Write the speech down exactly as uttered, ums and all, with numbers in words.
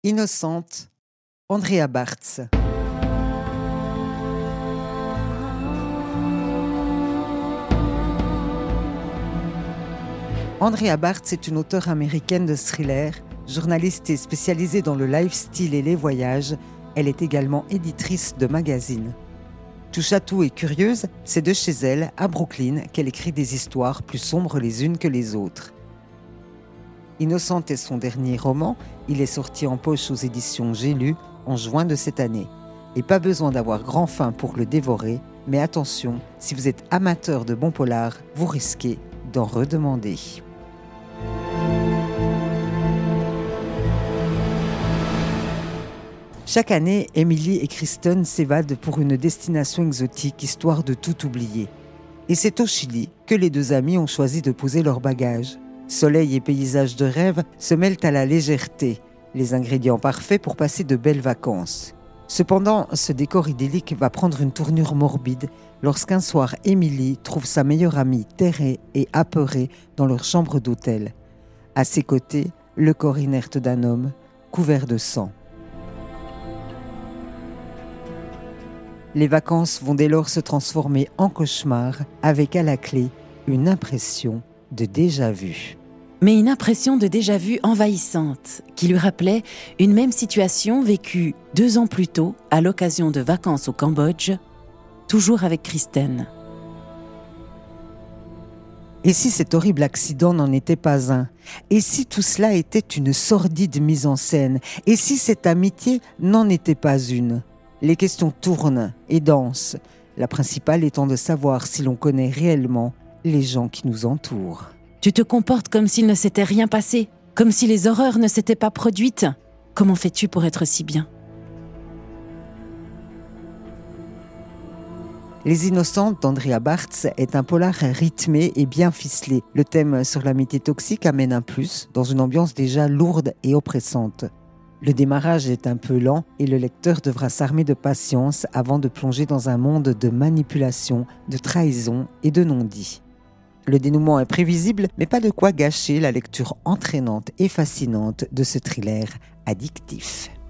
Innocente, Andrea Barthes. Andrea Barthes est une auteure américaine de thrillers, journaliste et spécialisée dans le lifestyle et les voyages. Elle est également éditrice de magazines. Touche à tout et curieuse, c'est de chez elle, à Brooklyn, qu'elle écrit des histoires plus sombres les unes que les autres. Innocente est son dernier roman. Il est sorti en poche aux éditions J'ai lu en juin de cette année. Et pas besoin d'avoir grand faim pour le dévorer, mais attention, si vous êtes amateur de bons polars, vous risquez d'en redemander. Chaque année, Emily et Kristen s'évadent pour une destination exotique, histoire de tout oublier. Et c'est au Chili que les deux amies ont choisi de poser leurs bagages. Soleil et paysages de rêve se mêlent à la légèreté, les ingrédients parfaits pour passer de belles vacances. Cependant, ce décor idyllique va prendre une tournure morbide lorsqu'un soir, Emily trouve sa meilleure amie terrée et apeurée dans leur chambre d'hôtel. À ses côtés, le corps inerte d'un homme couvert de sang. Les vacances vont dès lors se transformer en cauchemar, avec à la clé une impression de déjà-vu. Mais une impression de déjà-vu envahissante, qui lui rappelait une même situation vécue deux ans plus tôt à l'occasion de vacances au Cambodge, toujours avec Kristen. Et si cet horrible accident n'en était pas un? Et si tout cela était une sordide mise en scène? Et si cette amitié n'en était pas une? Les questions tournent et dansent, la principale étant de savoir si l'on connaît réellement les gens qui nous entourent. Tu te comportes comme s'il ne s'était rien passé, comme si les horreurs ne s'étaient pas produites. Comment fais-tu pour être si bien? Les Innocentes d'Andrea Barthes est un polar rythmé et bien ficelé. Le thème sur l'amitié toxique amène un plus, dans une ambiance déjà lourde et oppressante. Le démarrage est un peu lent et le lecteur devra s'armer de patience avant de plonger dans un monde de manipulation, de trahison et de non-dits. Le dénouement est prévisible, mais pas de quoi gâcher la lecture entraînante et fascinante de ce thriller addictif.